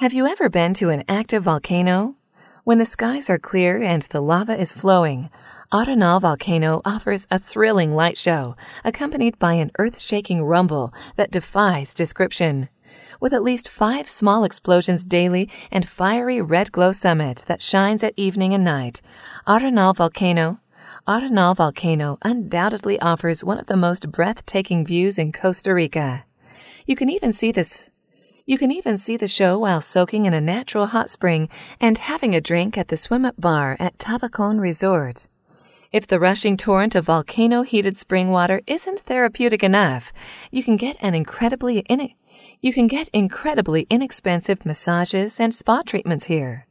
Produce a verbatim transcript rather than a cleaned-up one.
Have you ever been to an active volcano? When the skies are clear and the lava is flowing, Arenal Volcano offers a thrilling light show accompanied by an earth-shaking rumble that defies description. With at least five small explosions daily and fiery red glow summit that shines at evening and night, Arenal Volcano Arenal Volcano undoubtedly offers one of the most breathtaking views in Costa Rica. You can even see this You can even see the show while soaking in a natural hot spring and having a drink at the swim-up bar at Tabacon Resort. If the rushing torrent of volcano-heated spring water isn't therapeutic enough, you can get an incredibly in- you can get incredibly inexpensive massages and spa treatments here.